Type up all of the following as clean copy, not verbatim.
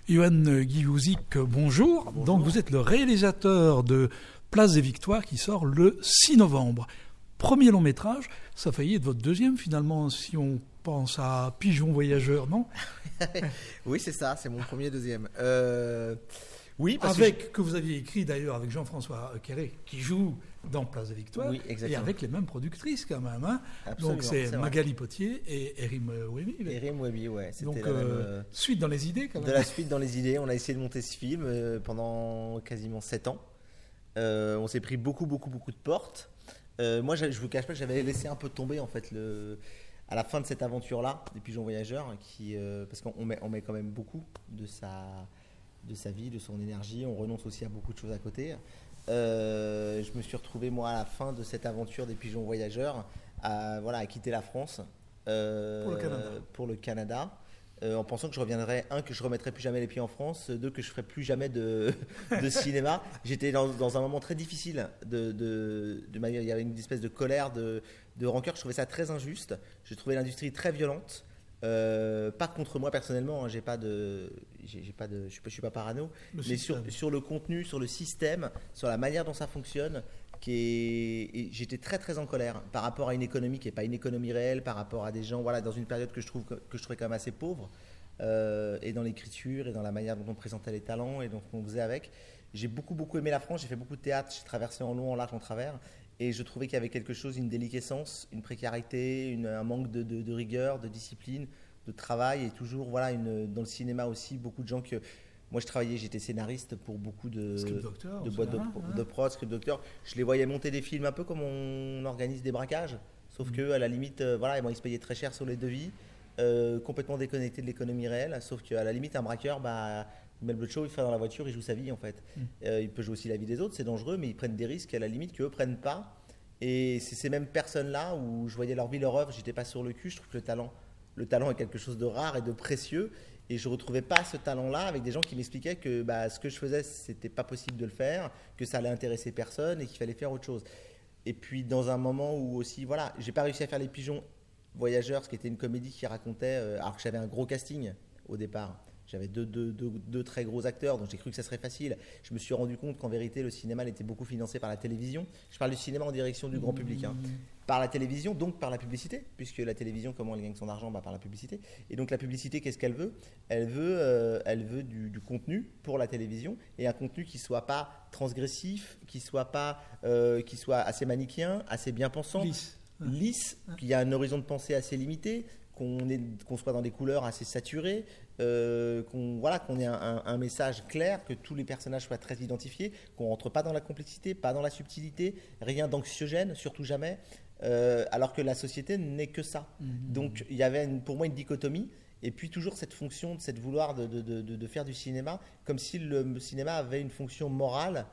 Johan Guillauzic, bonjour. Bonjour. Donc vous êtes le réalisateur de Place des Victoires qui sort le 6 novembre. Premier long métrage, ça a failli être votre deuxième finalement si on pense à Pigeon Voyageur, non? Oui, c'est ça, c'est mon premier deuxième. Oui, parce que vous aviez écrit d'ailleurs avec Jean-François Quéré qui joue dans Place des Victoires, Oui, exactement. et avec les mêmes productrices quand même. Hein. Absolument, Donc c'est c'est vrai. Magali Potier et Erim Wemi. Erim Wemi, ouais. C'était Donc la même, suite dans les idées quand même. de la suite dans les idées. On a essayé de monter ce film pendant quasiment 7 ans. On s'est pris beaucoup de portes. Moi, je vous cache pas que j'avais laissé un peu tomber en fait à la fin de cette aventure-là des Pigeons Voyageurs, parce qu'on met quand même beaucoup de sa vie, de son énergie. On renonce aussi à beaucoup de choses à côté. Je me suis retrouvé moi à la fin de cette aventure des Pigeons Voyageurs à quitter la France pour le Canada. En pensant que je reviendrais, que je remettrais plus jamais les pieds en France, que je ferais plus jamais de cinéma. J'étais dans un moment très difficile il y avait une espèce de colère, de rancœur. Je trouvais ça très injuste. J'ai trouvé l'industrie très violente. Pas contre moi personnellement, hein, je suis pas parano, mais sur le contenu, sur le système, sur la manière dont ça fonctionne, et j'étais très en colère par rapport à une économie qui n'est pas une économie réelle, par rapport à des gens, dans une période que je trouvais quand même assez pauvre, et dans l'écriture et dans la manière dont on présentait les talents et dont on faisait avec. J'ai beaucoup aimé la France, j'ai fait beaucoup de théâtre, j'ai traversé en long, en large, en travers. Et je trouvais qu'il y avait quelque chose, une déliquescence, une précarité, un manque de rigueur, de discipline, de travail. Et toujours, dans le cinéma aussi, beaucoup de gens que... Moi, j'étais scénariste pour beaucoup de boîtes de prod, script doctor. Je les voyais monter des films un peu comme on organise des braquages. Sauf qu'à la limite, ils se payaient très cher sur les devis, complètement déconnectés de l'économie réelle. Sauf qu'à la limite, un braqueur... il met le show, il fait dans la voiture, il joue sa vie en fait. Il peut jouer aussi la vie des autres, c'est dangereux, mais ils prennent des risques à la limite qu'eux prennent pas. Et c'est ces mêmes personnes-là où je voyais leur vie, leur œuvre, j'étais pas sur le cul. Je trouve que le talent est quelque chose de rare et de précieux. Et je retrouvais pas ce talent-là avec des gens qui m'expliquaient que ce que je faisais, c'était pas possible de le faire, que ça allait intéresser personne et qu'il fallait faire autre chose. Et puis dans un moment où aussi, j'ai pas réussi à faire Les Pigeons Voyageurs, ce qui était une comédie qui racontait, alors que j'avais un gros casting au départ. J'avais deux très gros acteurs, donc j'ai cru que ça serait facile. Je me suis rendu compte qu'en vérité, le cinéma était beaucoup financé par la télévision. Je parle du cinéma en direction du grand public. Hein. Par la télévision, donc par la publicité, puisque la télévision, comment elle gagne son argent? Par la publicité. Et donc la publicité, qu'est-ce qu'elle veut? Elle veut du contenu pour la télévision, et un contenu qui ne soit pas transgressif, qui soit assez manichéen, assez bien pensant, lisse, qui a un horizon de pensée assez limité, qu'on soit dans des couleurs assez saturées, qu'on ait un message clair, que tous les personnages soient très identifiés, qu'on rentre pas dans la complexité, pas dans la subtilité, rien d'anxiogène, surtout jamais, alors que la société n'est que ça. Donc il y avait pour moi une dichotomie, et puis toujours cette fonction, cette vouloir de faire du cinéma comme si le cinéma avait une fonction morale,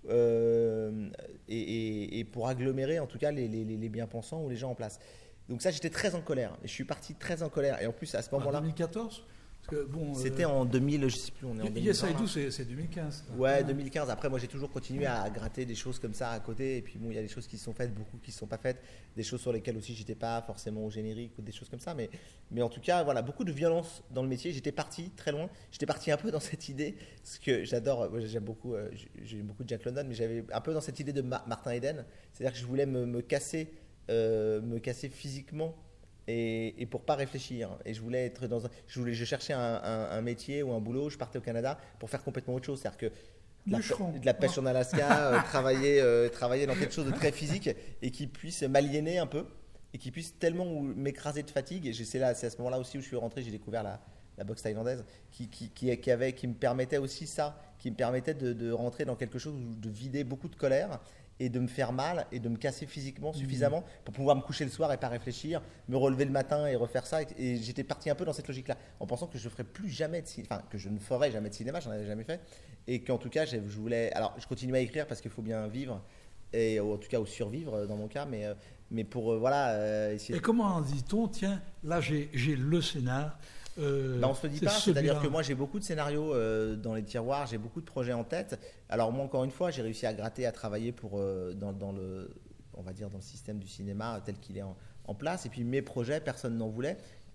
et pour agglomérer en tout cas les bien-pensants ou les gens en place. Donc ça, j'étais très en colère. Et je suis parti très en colère. Et en plus, à ce moment-là... 2014 parce que, c'était en 2000, je ne sais plus, on est en 2020. Yes, I Do, c'est 2015. Ouais, 2015. Après, moi, j'ai toujours continué à gratter des choses comme ça à côté. Et puis, il y a des choses qui se sont faites, beaucoup qui ne se sont pas faites. Des choses sur lesquelles aussi, je n'étais pas forcément au générique ou des choses comme ça. Mais en tout cas, beaucoup de violence dans le métier. J'étais parti très loin. J'étais parti un peu dans cette idée, parce que j'adore, j'aime beaucoup de Jack London, mais j'avais un peu dans cette idée de Martin Eden. C'est-à-dire que je voulais me casser physiquement et pour pas réfléchir. Et je cherchais un métier ou un boulot. Je partais au Canada pour faire complètement autre chose. C'est-à-dire que de la pêche en Alaska, travailler dans quelque chose de très physique et qui puisse m'aliéner un peu et qui puisse tellement m'écraser de fatigue. Et c'est à ce moment-là aussi où je suis rentré. J'ai découvert la boxe thaïlandaise qui me permettait aussi ça, qui me permettait de rentrer dans quelque chose, de vider beaucoup de colère et de me faire mal et de me casser physiquement suffisamment pour pouvoir me coucher le soir et pas réfléchir, me relever le matin et refaire ça. Et j'étais parti un peu dans cette logique-là, en pensant que je ferais plus jamais que je ne ferais jamais de cinéma, j'en avais jamais fait, et qu'en tout cas je continuais à écrire parce qu'il faut bien vivre, et en tout cas ou survivre dans mon cas, mais pour essayer. Et comment dit-on, tiens, là j'ai le scénar? On se le dit pas, c'est-à-dire que moi j'ai beaucoup de scénarios dans les tiroirs, j'ai beaucoup de projets en tête. Alors moi encore une fois, j'ai réussi à gratter, à travailler dans le système du cinéma tel qu'il est en place. Et puis mes projets, personne n'en voulait.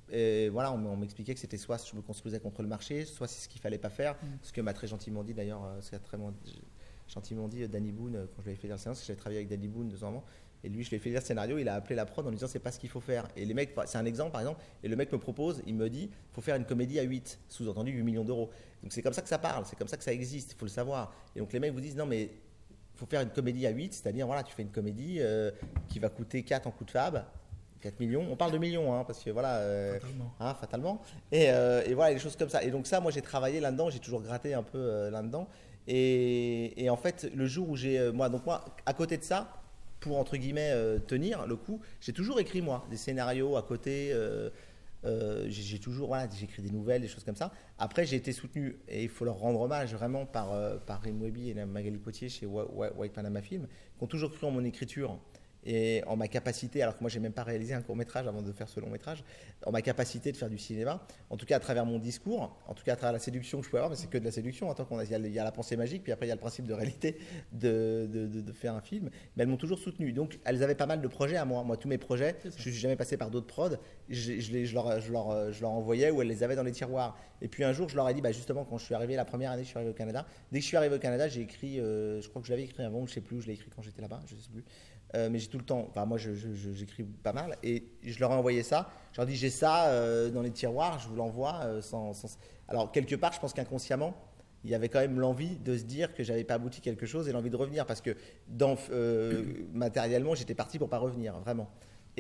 Et voilà, on m'expliquait que c'était soit je me construisais contre le marché, soit c'est ce qu'il fallait pas faire. Ce que m'a très gentiment dit d'ailleurs, gentiment dit Danny Boone quand je lui avais fait lire le scénario, parce que j'avais travaillé avec Danny Boone 2 ans avant. Et lui, je lui ai fait lire le scénario, il a appelé la prod en lui disant c'est pas ce qu'il faut faire. Et les mecs, c'est un exemple par exemple, et le mec me propose, il me dit faut faire une comédie à 8, sous-entendu 8 millions d'euros. Donc c'est comme ça que ça parle, c'est comme ça que ça existe, il faut le savoir. Et donc les mecs vous disent non mais faut faire une comédie à 8, c'est-à-dire voilà, tu fais une comédie qui va coûter 4 en coup de fab, 4 millions, on parle de millions hein, parce que voilà, fatalement. Et voilà, des choses comme ça. Et donc ça, moi j'ai travaillé là-dedans, j'ai toujours gratté un peu là-dedans. Et en fait, le jour où moi, à côté de ça, pour entre guillemets tenir le coup, j'ai toujours écrit moi des scénarios à côté. J'ai toujours j'écris des nouvelles, des choses comme ça. Après, j'ai été soutenu et il faut leur rendre hommage vraiment par Rim Weby et Magali Potier chez White Panama Film, qui ont toujours cru en mon écriture et en ma capacité, alors que moi j'ai même pas réalisé un court-métrage avant de faire ce long-métrage, en ma capacité de faire du cinéma, en tout cas à travers mon discours, en tout cas à travers la séduction que je peux avoir, mais c'est que de la séduction, tant qu'il y a la pensée magique, puis après il y a le principe de réalité de faire un film, mais elles m'ont toujours soutenu. Donc elles avaient pas mal de projets à moi. Moi, tous mes projets, je suis jamais passé par d'autres prods, je leur envoyais ou elles les avaient dans les tiroirs. Et puis un jour, je leur ai dit, justement, quand je suis arrivé, la première année que je suis arrivé au Canada, dès que je suis arrivé au Canada, j'ai écrit, je crois que je l'avais écrit avant, je sais plus, je l'ai écrit quand j'étais là-bas, je sais plus. Mais j'ai tout le temps, moi j'écris pas mal et je leur ai envoyé ça. Je leur ai dit j'ai ça dans les tiroirs, je vous l'envoie Alors quelque part, je pense qu'inconsciemment, il y avait quand même l'envie de se dire que j'avais pas abouti quelque chose et l'envie de revenir parce que matériellement, j'étais parti pour pas revenir vraiment.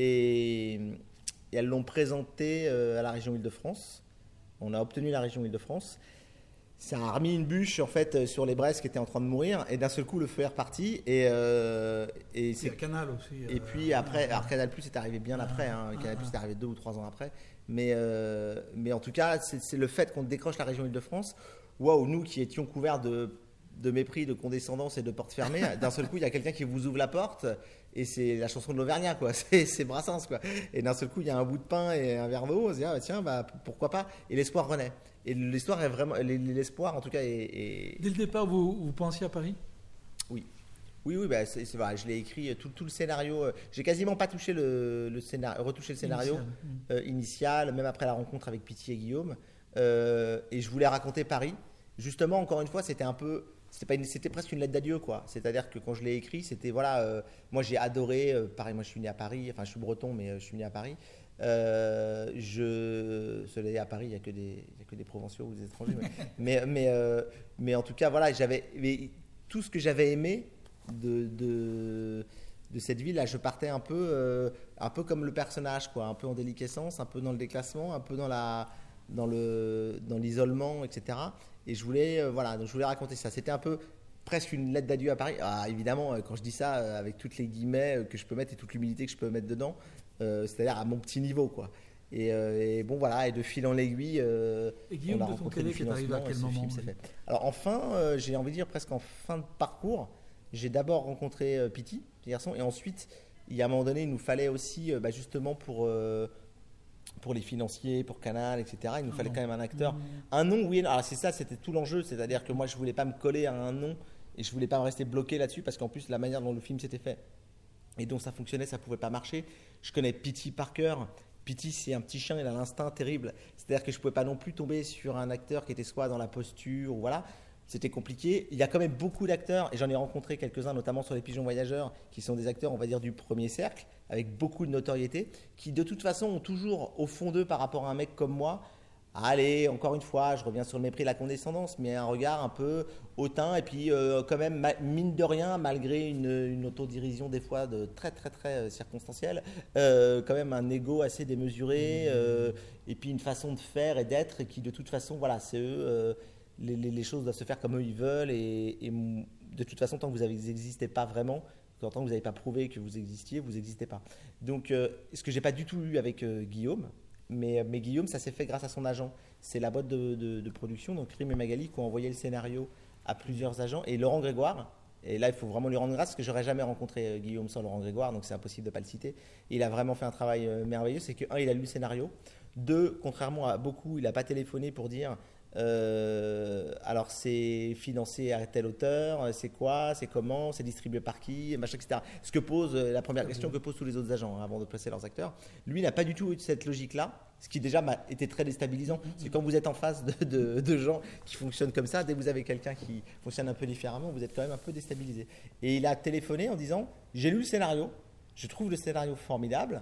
Et elles l'ont présenté à la région Île-de-France. On a obtenu la région Île-de-France. Ça a remis une bûche en fait sur les braises qui étaient en train de mourir et d'un seul coup le feu est reparti et c'est Canal aussi. Et puis après, alors Canal Plus est arrivé bien après. Canal Plus est arrivé 2 ou 3 ans après. Mais en tout cas, c'est le fait qu'on décroche la région Île-de-France. Waouh, nous qui étions couverts de mépris, de condescendance et de portes fermées, d'un seul coup il y a quelqu'un qui vous ouvre la porte et c'est la chanson de l'Auvergnat quoi. C'est Brassens quoi. Et d'un seul coup il y a un bout de pain et un verre d'eau. On se dit tiens pourquoi pas. Et l'espoir renaît. Et l'histoire est vraiment, l'espoir en tout cas est... Dès le départ, vous pensiez à Paris ? Oui, c'est vrai. Je l'ai écrit tout le scénario. J'ai quasiment pas touché le scénario, retouché le scénario initial, même après la rencontre avec Pity et Guillaume. Et je voulais raconter Paris. Justement, encore une fois, c'était presque une lettre d'adieu quoi. C'est-à-dire que quand je l'ai écrit, c'était moi j'ai adoré pareil. Moi je suis né à Paris. Enfin, je suis breton, mais je suis né à Paris. Cela dit, à Paris, il n'y a que des provinciaux ou des étrangers. Mais en tout cas, tout ce que j'avais aimé de cette ville, là, je partais un peu comme le personnage, quoi, un peu en déliquescence, un peu dans le déclassement, un peu dans l'isolement, etc. Et je voulais raconter ça. C'était un peu presque une lettre d'adieu à Paris. Évidemment, quand je dis ça, avec toutes les guillemets que je peux mettre et toute l'humilité que je peux mettre dedans, c'est-à-dire à mon petit niveau quoi. Et de fil en aiguille et Guillaume, de ton côté, est arrivé à quel moment Alors enfin, j'ai envie de dire presque en fin de parcours, j'ai d'abord rencontré Pity, petit garçon, et ensuite il y a un moment donné il nous fallait aussi justement pour les financiers, pour Canal, etc. Il nous fallait quand même un acteur, un nom. Oui, alors c'est ça, c'était tout l'enjeu, c'est-à-dire que moi je voulais pas me coller à un nom et je voulais pas me rester bloqué là-dessus parce qu'en plus la manière dont le film s'était fait et donc ça fonctionnait, ça pouvait pas marcher. Je connais Pity par cœur. Pity, c'est un petit chien, il a l'instinct terrible. C'est-à-dire que je pouvais pas non plus tomber sur un acteur qui était soit dans la posture, ou voilà. C'était compliqué. Il y a quand même beaucoup d'acteurs, et j'en ai rencontré quelques-uns, notamment sur les Pigeons Voyageurs, qui sont des acteurs, on va dire, du premier cercle, avec beaucoup de notoriété, qui de toute façon ont toujours au fond d'eux, par rapport à un mec comme moi, allez, encore une fois, je reviens sur le mépris et la condescendance, mais un regard un peu hautain, et puis quand même, mine de rien, malgré une autodérision des fois de très très très circonstancielle, quand même un ego assez démesuré, et puis une façon de faire et d'être, et qui de toute façon, voilà, c'est eux, les choses doivent se faire comme eux ils veulent, et de toute façon, tant que vous n'existez pas vraiment, tant que vous n'avez pas prouvé que vous existiez, vous n'existez pas. Donc, ce que j'ai pas du tout eu avec Guillaume, mais Guillaume, ça s'est fait grâce à son agent. C'est la boîte de production, donc Rim et Magali, qui ont envoyé le scénario à plusieurs agents. Et Laurent Grégoire, et là il faut vraiment lui rendre grâce, parce que j'aurais jamais rencontré Guillaume sans Laurent Grégoire, donc c'est impossible de ne pas le citer. Il a vraiment fait un travail merveilleux, c'est que il a lu le scénario. 2, contrairement à beaucoup, il n'a pas téléphoné pour dire alors c'est financé à telle hauteur, c'est quoi, c'est comment, c'est distribué par qui, machin, etc. Ce que pose la première question que posent tous les autres agents avant de placer leurs acteurs. Lui n'a pas du tout eu cette logique-là, ce qui déjà m'a été très déstabilisant. C'est quand vous êtes en face de gens qui fonctionnent comme ça, dès que vous avez quelqu'un qui fonctionne un peu différemment, vous êtes quand même un peu déstabilisé. Et il a téléphoné en disant j'ai lu le scénario, je trouve le scénario formidable.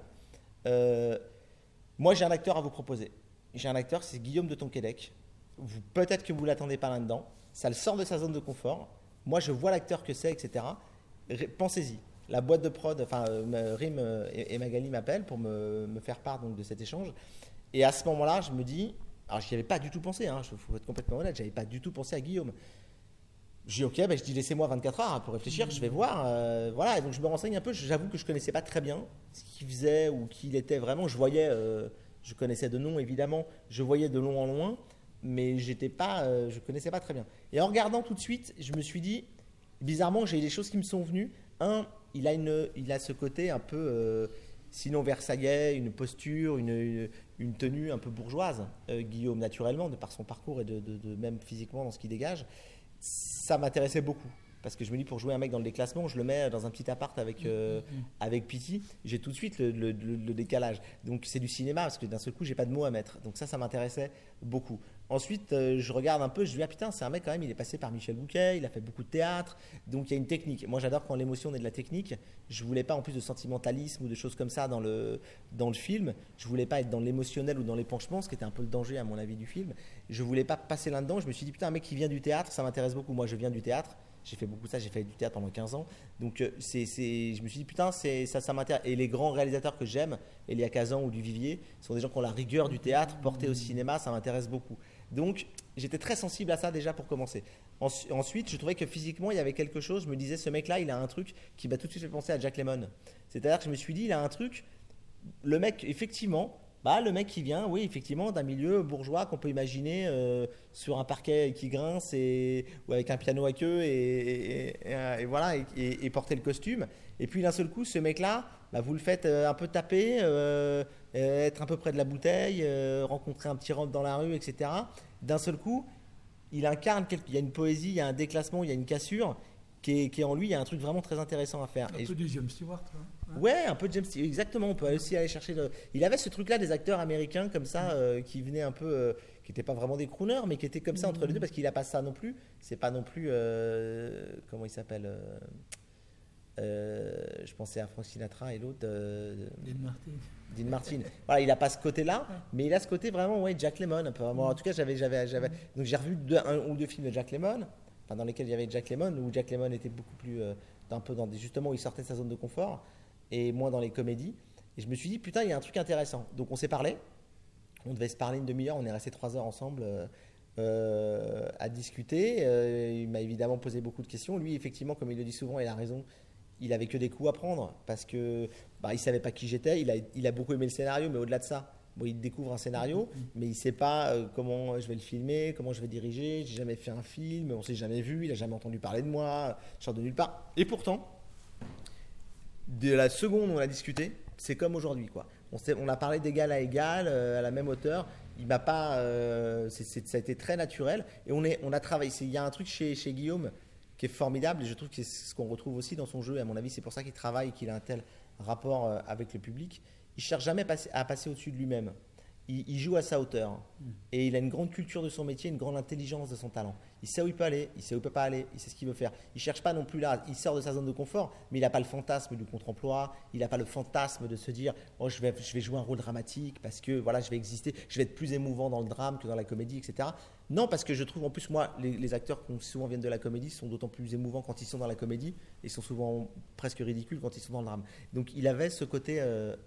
Moi j'ai un acteur à vous proposer. J'ai un acteur, c'est Guillaume de Tonquédec. Peut-être que vous ne l'attendez pas là-dedans. Ça le sort de sa zone de confort. Moi, je vois l'acteur que c'est, etc. Pensez-y. La boîte de prod, Rim et Magali m'appellent pour me faire part donc, de cet échange. Et à ce moment-là, je me dis, alors je n'y avais pas du tout pensé, il faut être complètement honnête, je n'avais pas du tout pensé à Guillaume. Je dis ok, je dis laissez-moi 24 heures pour réfléchir, je vais voir. Voilà, et donc je me renseigne un peu. J'avoue que je ne connaissais pas très bien ce qu'il faisait ou qui il était vraiment. Je voyais, je connaissais de nom évidemment, je voyais de long en loin. Mais je ne connaissais pas très bien. Et en regardant tout de suite, je me suis dit, bizarrement, j'ai des choses qui me sont venues. Un, il a ce côté un peu, sinon versaillais, une posture, une tenue un peu bourgeoise, Guillaume, naturellement, de par son parcours et de même physiquement dans ce qu'il dégage. Ça m'intéressait beaucoup. Parce que je me dis, pour jouer un mec dans le déclassement, je le mets dans un petit appart avec Pity. J'ai tout de suite le décalage. Donc, c'est du cinéma, parce que d'un seul coup, j'ai pas de mots à mettre. Donc, ça m'intéressait beaucoup. Ensuite, je regarde un peu, je me dis, ah putain, c'est un mec quand même, il est passé par Michel Bouquet, il a fait beaucoup de théâtre. Donc, il y a une technique. Moi, j'adore quand l'émotion est de la technique. Je voulais pas, en plus de sentimentalisme ou de choses comme ça dans le film, je voulais pas être dans l'émotionnel ou dans l'épanchement, ce qui était un peu le danger, à mon avis, du film. Je voulais pas passer là-dedans. Je me suis dit, putain, un mec qui vient du théâtre, ça m'intéresse beaucoup. Moi, je viens du théâtre. J'ai fait beaucoup ça, j'ai fait du théâtre pendant 15 ans. Donc, je me suis dit, putain, ça m'intéresse. Et les grands réalisateurs que j'aime, Elia Kazan ou Duvivier, sont des gens qui ont la rigueur du théâtre portée au cinéma, ça m'intéresse beaucoup. Donc, j'étais très sensible à ça déjà pour commencer. Ensuite, je trouvais que physiquement, il y avait quelque chose. Je me disais, ce mec-là, il a un truc qui m'a tout de suite fait penser à Jack Lemmon. C'est-à-dire que je me suis dit, il a un truc. Le mec, effectivement, le mec qui vient, oui, effectivement, d'un milieu bourgeois qu'on peut imaginer sur un parquet qui grince ou avec un piano à queue et voilà, et porter le costume. Et puis d'un seul coup, ce mec-là, vous le faites un peu taper, être un peu près de la bouteille, rencontrer un petit robe dans la rue, etc. D'un seul coup, il incarne, il y a une poésie, il y a un déclassement, il y a une cassure qui est en lui, il y a un truc vraiment très intéressant à faire. Un peu du James Stewart. Ouais, un peu de James Stewart, exactement. On peut aussi aller chercher. Il avait ce truc-là des acteurs américains comme ça qui venaient un peu, qui n'étaient pas vraiment des crooners, mais qui étaient comme ça entre les deux parce qu'il n'a pas ça non plus. C'est pas non plus. Comment il s'appelle je pensais à Frank Sinatra et l'autre. Dean Martin. Voilà, il n'a pas ce côté-là, mais il a ce côté vraiment, ouais, Jack Lemmon. Un peu. Moi, en tout cas, j'avais. Donc j'ai revu un ou deux films de Jack Lemmon, dans lesquels il y avait Jack Lemmon, où Jack Lemmon était beaucoup plus un peu justement où il sortait de sa zone de confort et moins dans les comédies. Et je me suis dit putain, il y a un truc intéressant. Donc on s'est parlé. On devait se parler une demi-heure. On est resté 3 heures ensemble à discuter. Il m'a évidemment posé beaucoup de questions. Lui, effectivement, comme il le dit souvent, il a raison. Il avait que des coups à prendre parce que il savait pas qui j'étais. Il a beaucoup aimé le scénario, mais au-delà de ça, il découvre un scénario, mais il sait pas comment je vais le filmer, comment je vais diriger. J'ai jamais fait un film, on s'est jamais vu, il a jamais entendu parler de moi, je sors de nulle part. Et pourtant, de la seconde où on a discuté, c'est comme aujourd'hui, quoi. On a parlé d'égal à égal, à la même hauteur. Il m'a pas, ça a été très naturel. Et on a travaillé. Il y a un truc chez Guillaume qui est formidable, et je trouve que c'est ce qu'on retrouve aussi dans son jeu. Et à mon avis, c'est pour ça qu'il travaille et qu'il a un tel rapport avec le public. Il cherche jamais à passer au-dessus de lui-même. Il joue à sa hauteur. Et il a une grande culture de son métier, une grande intelligence de son talent. Il sait où il peut aller, il sait où il ne peut pas aller, il sait ce qu'il veut faire. Il ne cherche pas non plus là, il sort de sa zone de confort, mais il n'a pas le fantasme du contre-emploi, il n'a pas le fantasme de se dire « Oh, je vais jouer un rôle dramatique parce que voilà, je vais exister, je vais être plus émouvant dans le drame que dans la comédie, etc. » Non, parce que je trouve en plus, moi, les acteurs qui souvent viennent de la comédie sont d'autant plus émouvants quand ils sont dans la comédie et sont souvent presque ridicules quand ils sont dans le drame. Donc il avait ce côté-là,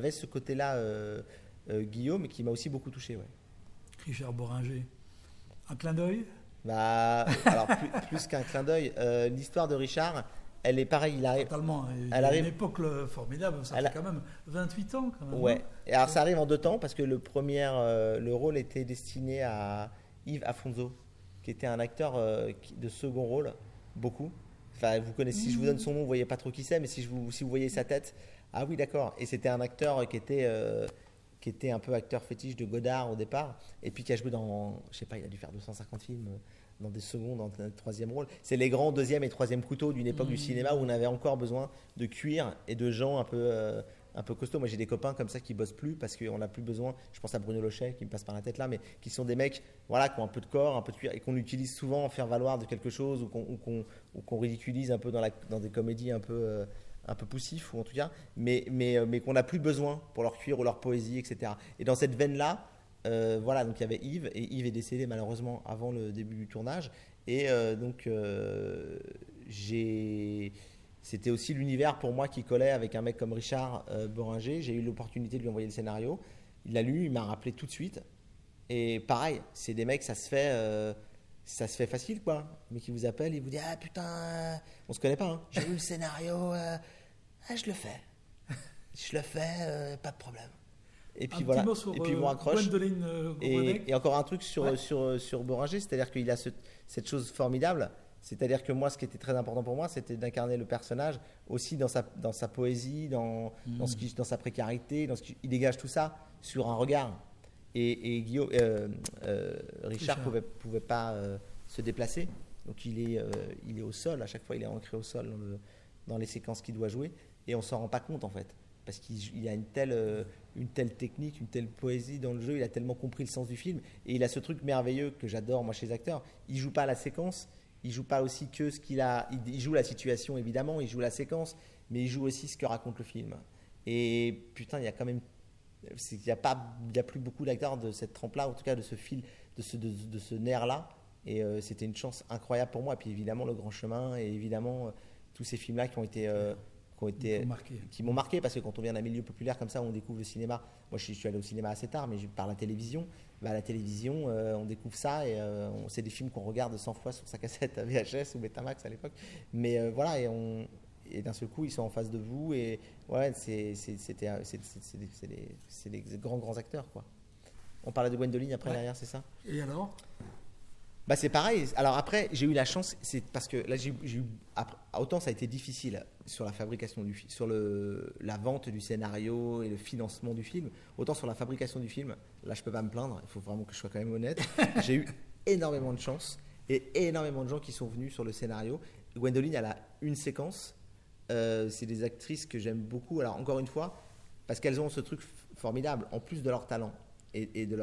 Guillaume, qui m'a aussi beaucoup touché. Ouais. Richard Boringer, un clin d'œil? Alors plus qu'un clin d'œil, l'histoire de Richard, elle est pareille. Totalement. Elle arrive une époque formidable, ça fait quand même 28 ans. Quand même, ouais. Et alors ça arrive en 2 temps parce que le rôle était destiné à Yves Afonso, qui était un acteur de second rôle, beaucoup. Enfin, vous connaissez, si je vous donne son nom, vous voyez pas trop qui c'est, mais si vous voyez sa tête, ah oui, d'accord. Et c'était un acteur qui était qui était un peu acteur fétiche de Godard au départ, et puis qui a joué dans, je sais pas, il a dû faire 250 films dans des secondes, dans un troisième rôle. C'est les grands deuxième et troisième couteaux d'une époque du cinéma où on avait encore besoin de cuir et de gens un peu costauds. Moi, j'ai des copains comme ça qui bossent plus parce qu'on n'a plus besoin. Je pense à Bruno Lochet qui me passe par la tête là, mais qui sont des mecs, voilà, qui ont un peu de corps, un peu de cuir et qu'on utilise souvent en faire valoir de quelque chose ou qu'on ridiculise un peu dans des comédies un peu poussifs ou en tout cas, mais qu'on n'a plus besoin pour leur cuir ou leur poésie, etc. Et dans cette veine-là, voilà, donc il y avait Yves, et Yves est décédé malheureusement avant le début du tournage, et c'était aussi l'univers pour moi qui collait avec un mec comme Richard Boringer. J'ai eu l'opportunité de lui envoyer le scénario, il l'a lu, il m'a rappelé tout de suite, et pareil, c'est des mecs, ça se fait facile quoi, mais qui vous appelle, il vous dit ah putain, on se connaît pas, hein. J'ai lu le scénario, je le fais, pas de problème. Et puis voilà, et puis on raccroche. Et encore un truc sur Boringer, c'est-à-dire qu'il a cette chose formidable, c'est-à-dire que moi, ce qui était très important pour moi, c'était d'incarner le personnage aussi dans sa poésie, dans sa précarité, il dégage tout ça sur un regard. Et Guillaume, Richard pouvait pas se déplacer, donc il est au sol à chaque fois, il est ancré au sol dans les séquences qu'il doit jouer, et on s'en rend pas compte en fait. Parce qu'il a une telle technique, une telle poésie dans le jeu, il a tellement compris le sens du film, et il a ce truc merveilleux que j'adore moi chez les acteurs, il joue pas la séquence, il joue pas aussi que ce qu'il a, il joue la situation évidemment, il joue la séquence, mais il joue aussi ce que raconte le film. Et putain, il y a quand même, il y a plus beaucoup d'acteurs de cette trempe-là, en tout cas de ce fil, de ce nerf-là, et c'était une chance incroyable pour moi. Et puis évidemment Le Grand Chemin, et évidemment tous ces films-là qui m'ont marqué, parce que quand on vient d'un milieu populaire comme ça, on découvre le cinéma. Moi, je suis allé au cinéma assez tard, mais par la télévision. La télévision, on découvre ça, et c'est des films qu'on regarde 100 fois sur sa cassette VHS ou Betamax à l'époque. Mais voilà, et d'un seul coup, ils sont en face de vous, et ouais, c'est des grands acteurs, quoi. On parlait de Gwendoline après, derrière, c'est ça? Et alors? C'est pareil. Alors après, j'ai eu la chance, c'est parce que là, autant ça a été difficile sur la fabrication du film, sur la vente du scénario et le financement du film, autant sur la fabrication du film, là, je peux pas me plaindre. Il faut vraiment que je sois quand même honnête. J'ai eu énormément de chance et énormément de gens qui sont venus sur le scénario. Gwendoline, elle a une séquence. C'est des actrices que j'aime beaucoup. Alors encore une fois, parce qu'elles ont ce truc formidable, en plus de leur talent et de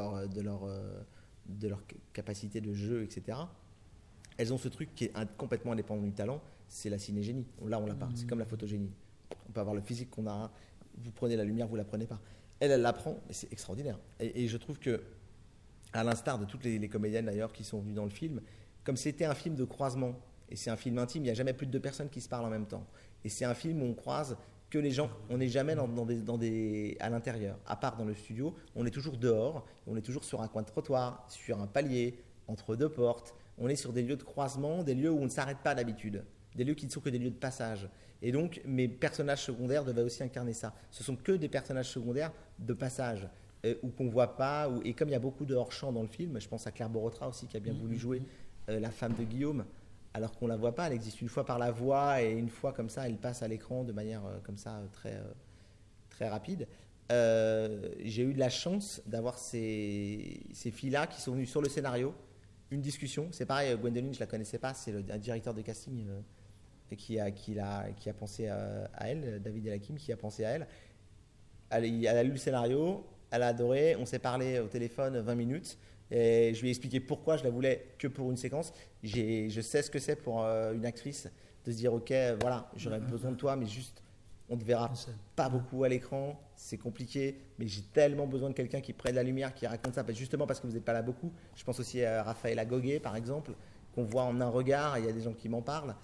leur capacité de jeu, etc. Elles ont ce truc qui est complètement indépendant du talent, c'est la cinégénie. Là, on l'a pas. C'est comme la photogénie. On peut avoir le physique qu'on a. Vous prenez la lumière, vous la prenez pas. Elle l'apprend, et c'est extraordinaire. Et je trouve que, à l'instar de toutes les comédiennes d'ailleurs qui sont venues dans le film, comme c'était un film de croisement, et c'est un film intime, il n'y a jamais plus de 2 personnes qui se parlent en même temps. Et c'est un film où on croise que les gens, on n'est jamais à l'intérieur, à part dans le studio, on est toujours dehors, on est toujours sur un coin de trottoir, sur un palier, entre 2 portes, on est sur des lieux de croisement, des lieux où on ne s'arrête pas d'habitude, des lieux qui ne sont que des lieux de passage. Et donc mes personnages secondaires devaient aussi incarner ça. Ce sont que des personnages secondaires de passage, ou qu'on ne voit pas, et comme il y a beaucoup de hors-champ dans le film, je pense à Claire Borotra aussi qui a bien voulu jouer la femme de Guillaume, alors qu'on ne la voit pas, elle existe une fois par la voix et une fois comme ça, elle passe à l'écran de manière comme ça très, très rapide. J'ai eu de la chance d'avoir ces filles-là qui sont venues sur le scénario, une discussion. C'est pareil, Gwendoline, je ne la connaissais pas, c'est un directeur de casting qui a pensé à elle, David Elakim, qui a pensé à elle. Elle a lu le scénario, elle a adoré, on s'est parlé au téléphone 20 minutes. Et je lui ai expliqué pourquoi je la voulais que pour une séquence. Je sais ce que c'est pour une actrice de se dire ok, voilà, j'aurais besoin de toi, mais juste on ne te verra pas beaucoup à l'écran, c'est compliqué, mais j'ai tellement besoin de quelqu'un qui prenne la lumière, qui raconte ça, justement parce que vous n'êtes pas là beaucoup. Je pense aussi à Raphaël Agoguet par exemple, qu'on voit en un regard, il y a des gens qui m'en parlent.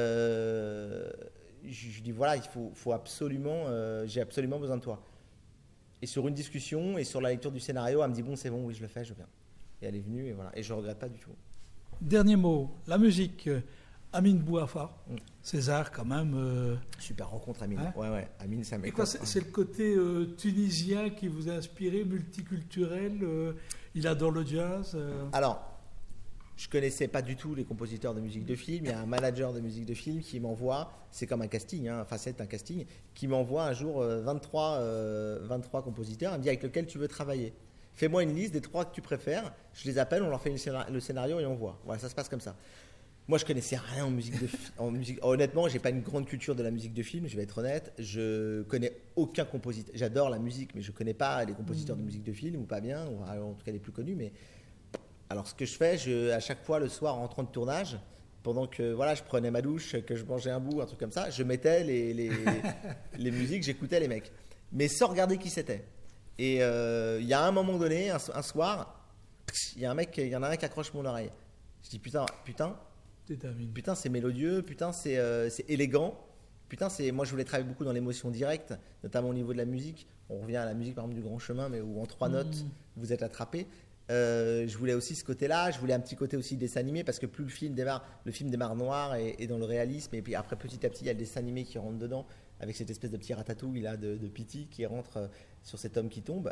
Je dis voilà, il faut absolument, j'ai absolument besoin de toi. Et sur une discussion et sur la lecture du scénario, elle me dit bon, c'est bon, oui, je le fais, je viens. Et elle est venue, et voilà. Et je ne regrette pas du tout. Dernier mot, la musique. Amine Bouaffa, César, quand même. Super rencontre, Amine. Hein, ouais, Amine, ça m'écoute. C'est le côté tunisien qui vous a inspiré, multiculturel. Il adore le jazz. Alors, je connaissais pas du tout les compositeurs de musique de film. Il y a un manager de musique de film qui m'envoie, c'est comme un casting, hein, enfin c'est un casting, qui m'envoie un jour 23 compositeurs. Il me dit avec lequel tu veux travailler. Fais-moi une liste des 3 que tu préfères. Je les appelle, on leur fait le scénario et on voit. Voilà, ça se passe comme ça. Moi, je connaissais rien en musique en musique. Honnêtement, j'ai pas une grande culture de la musique de film. Je vais être honnête. Je connais aucun compositeur. J'adore la musique, mais je connais pas les compositeurs de musique de film ou pas bien, ou en tout cas les plus connus. Mais alors, ce que je fais, à chaque fois le soir en rentrant de tournage, pendant que voilà, je prenais ma douche, que je mangeais un bout, un truc comme ça, je mettais les musiques, j'écoutais les mecs, mais sans regarder qui c'était. Et il y a un moment donné, un soir, il y en a un qui accroche mon oreille. Je dis putain. Putain, c'est mélodieux, putain, c'est élégant. Putain, moi je voulais travailler beaucoup dans l'émotion directe, notamment au niveau de la musique. On revient à la musique par exemple du Grand Chemin, mais où en 3 notes vous êtes attrapé. Je voulais aussi ce côté-là, je voulais un petit côté aussi dessin animé, parce que plus le film démarre noir et dans le réalisme, et puis après petit à petit il y a le dessin animé qui rentre dedans, avec cette espèce de petit ratatouille là de Pity qui rentre sur cet homme qui tombe,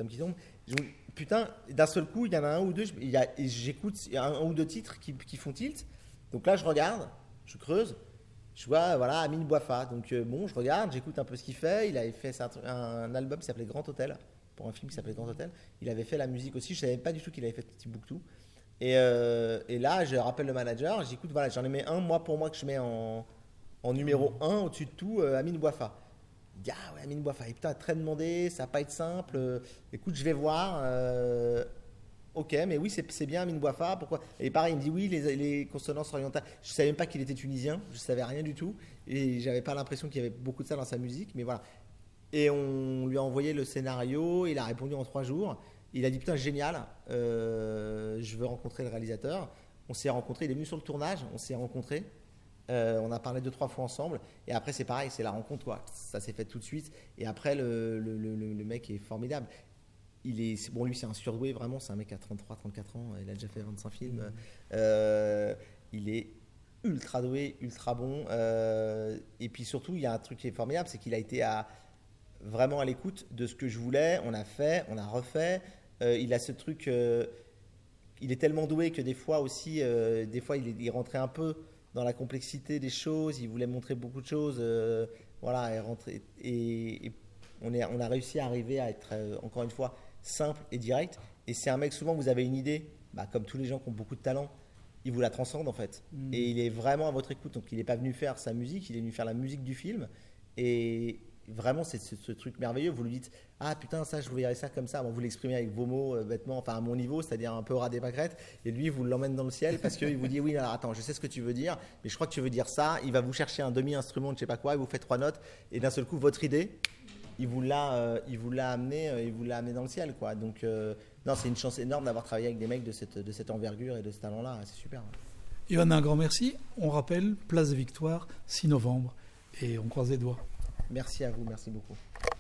putain, d'un seul coup il y en a un ou deux, j'écoute un ou deux titres qui font tilt. Donc là, je regarde, je creuse, je vois, voilà, Amine Bouafa. Donc bon, je regarde, j'écoute un peu ce qu'il fait. Il avait fait un album qui s'appelait Grand Hôtel, pour un film qui s'appelait Grand Hôtel. Il avait fait la musique aussi. Je savais pas du tout qu'il avait fait Timbuktu. Et là, je rappelle le manager, j'écoute, voilà, j'en ai mis un, pour moi, que je mets en numéro 1, au-dessus de tout, Amine Bouafa. Il dit, ah ouais, Amine Bouafa, et putain, très demandé, ça va pas être simple. Écoute, je vais voir. Ok, mais oui, c'est bien Amine Bouafa. Pourquoi? Et pareil, il me dit oui, les consonances orientales. Je savais même pas qu'il était tunisien. Je savais rien du tout. Et j'avais pas l'impression qu'il y avait beaucoup de ça dans sa musique. Mais voilà. Et on lui a envoyé le scénario. Il a répondu en 3 jours. Il a dit putain, génial. Je veux rencontrer le réalisateur. On s'est rencontrés. Il est venu sur le tournage. On s'est rencontrés. On a parlé 2-3 fois ensemble. Et après, c'est pareil, c'est la rencontre, quoi. Ça s'est fait tout de suite. Et après, le mec est formidable. Lui c'est un surdoué vraiment, c'est un mec à 33-34 ans, il a déjà fait 25 films. Il est ultra doué, ultra bon. Et puis surtout, il y a un truc qui est formidable, c'est qu'il a été vraiment à l'écoute de ce que je voulais. On a fait, on a refait. Il a ce truc, il est tellement doué que des fois aussi, il rentrait un peu dans la complexité des choses. Il voulait montrer beaucoup de choses, voilà, et on a réussi à arriver à être encore une fois simple et direct. Et c'est un mec, souvent vous avez une idée, comme tous les gens qui ont beaucoup de talent, il vous la transcende en fait. Et il est vraiment à votre écoute. Donc il n'est pas venu faire sa musique, il est venu faire la musique du film. Et vraiment, c'est ce truc merveilleux. Vous lui dites, ah putain, ça, je voulais ça comme ça. Bon, vous l'exprimez avec vos mots, bêtement, enfin à mon niveau, c'est-à-dire un peu ras des pâquerettes. Et lui, vous l'emmène dans le ciel parce qu'il vous dit, oui, alors attends, je sais ce que tu veux dire, mais je crois que tu veux dire ça. Il va vous chercher un demi-instrument, je sais pas quoi, il vous fait 3 notes. Et d'un seul coup, votre idée, il vous l'a amené dans le ciel, quoi. Donc non, c'est une chance énorme d'avoir travaillé avec des mecs de cette envergure et de ce talent-là. C'est super. Yoann, un grand merci. On rappelle, Place des Victoires, 6 novembre, et on croise les doigts. Merci à vous, merci beaucoup.